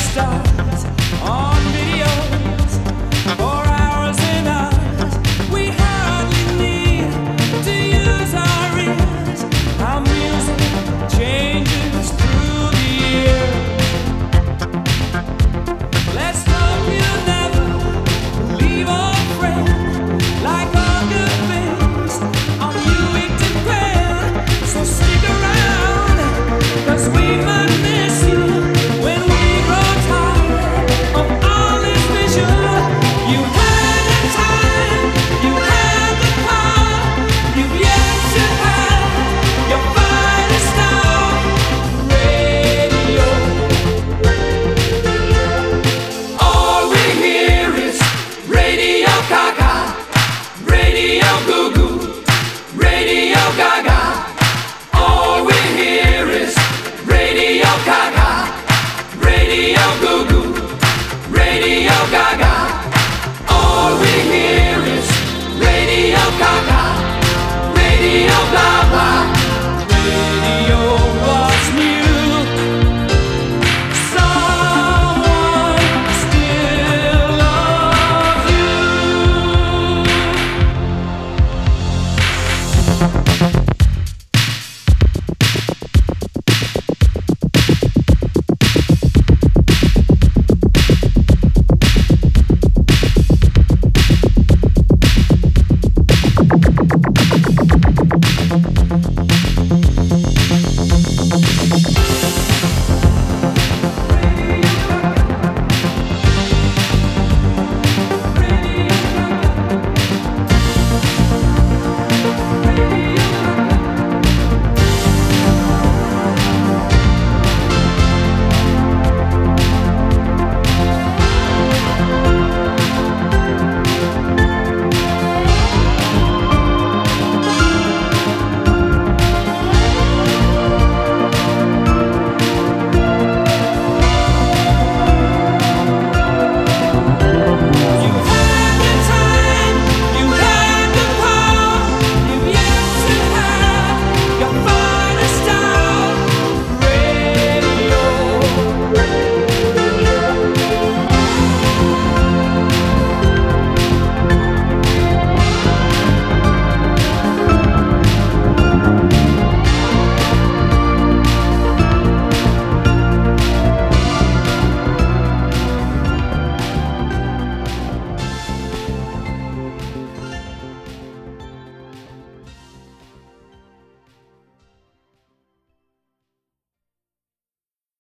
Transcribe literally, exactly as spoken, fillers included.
stars on videos for hours and hours. We hardly need to use our ears. Our music changes through the year. Let's hope you'll never leave a friend. Like all good things, on you it depends. So stick around, 'cause we might miss you when we grow tired of all this visual. You had the time, you had the power, you've yet to have your finest star. Radio. All we hear is Radio Gaga, Radio Goo Goo, Radio Gaga. All we hear is Radio Gaga, Radio Goo Goo, Radio Gaga.